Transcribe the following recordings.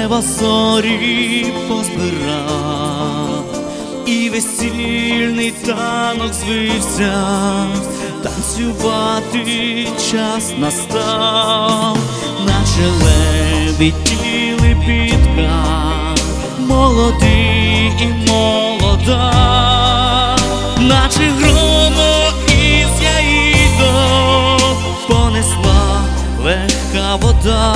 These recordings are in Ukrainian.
неба зорі позбирав, і весільний танок звився, танцювати час настав, наче лебеділи підка, молодий і молода, наче громо із яїдок понесла легка вода.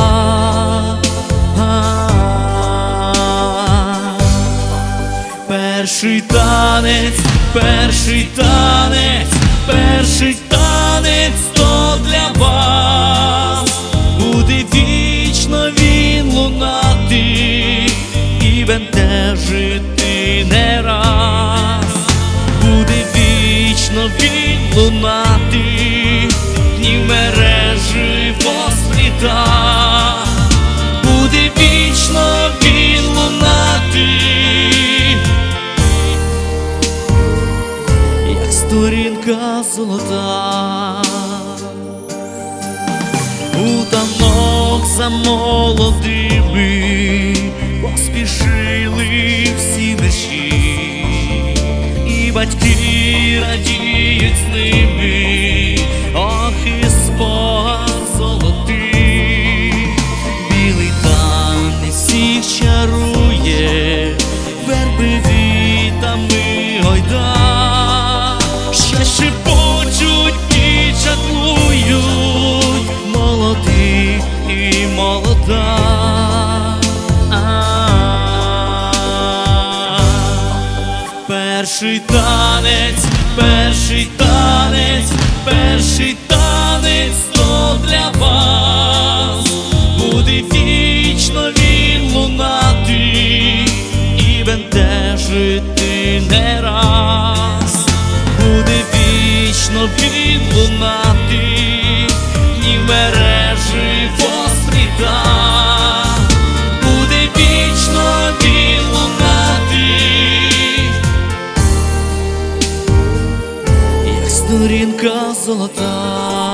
Перший танець, перший танець, перший танець то для вас, буде вічно він лунати і бентежити не раз, буде вічно він лунати, дні мережі поспліта, буде вічно він лунати, як сторінка золота. У танок за молодими поспішили всі мерщі, і батьки радіють з ними, ох, і спогад золотий. Білий танець всіх чарує, верби вітами гойда, ще шепочуть і чаклують молодий і молода. Перший танець, перший танець, перший танець то для вас, буде вічно він лунати і бентежити не раз, буде вічно він лунати, ні мережі поспліта, буде вічно він лунати, як сторінка золота.